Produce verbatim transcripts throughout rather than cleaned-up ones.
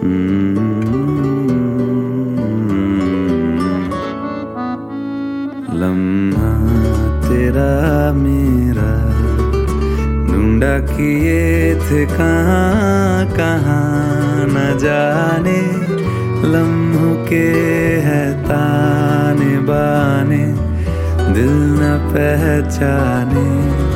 लम्हा तेरा मेरा ढूंढा किए थे कहाँ कहाँ न जाने, लम्हों के है ताने बाने दिल न पहचाने।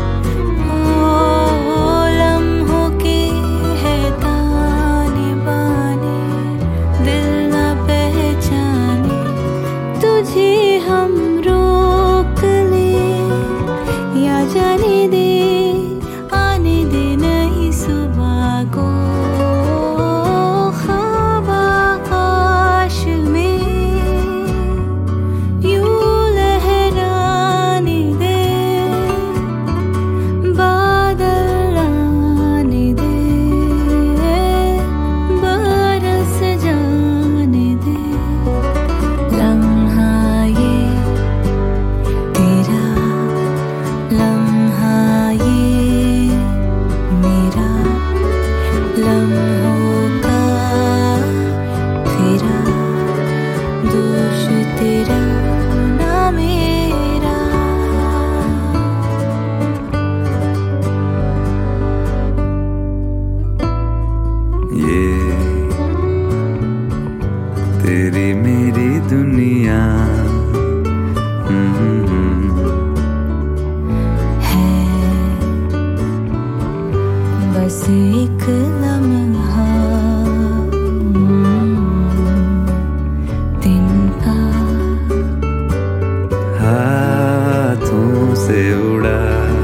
हम रोक ले या जाने दे, आने दे नई सुबह को ख्वाब आकाश में यूं लहराने दे, बादल आने दे, बरस जाने दे। लम्हा लम्हा ये मेरा, लम्हों का तेरा, दोष तेरा ना मेरा। ये तेरी मेरी दुनिया बस एक लम्हा दिन का हाथों से उड़ा,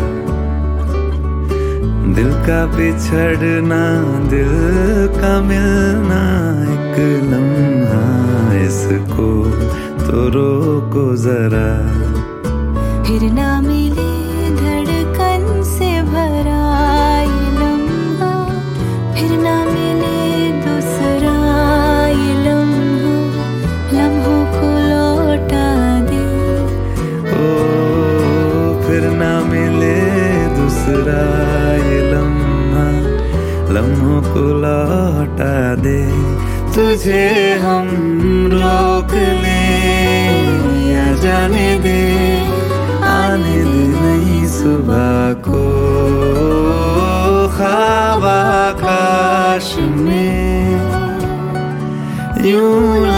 दिल का बिछड़ना दिल का मिलना, एक लम्हा इसको तो रोको जरा। फिर ना मिले धड़कन से भरा ये लम्हा, फिर ना मिले दूसरा ये लम्हा, लम्हों को लौटा दे। ओ फिर ना मिले दूसरा ये लम्हा, लम्हों को लौटा दे। तुझे हम रोक लें या जाने दे, आने दे नई सुबह को ख्वाब आकाश में यूं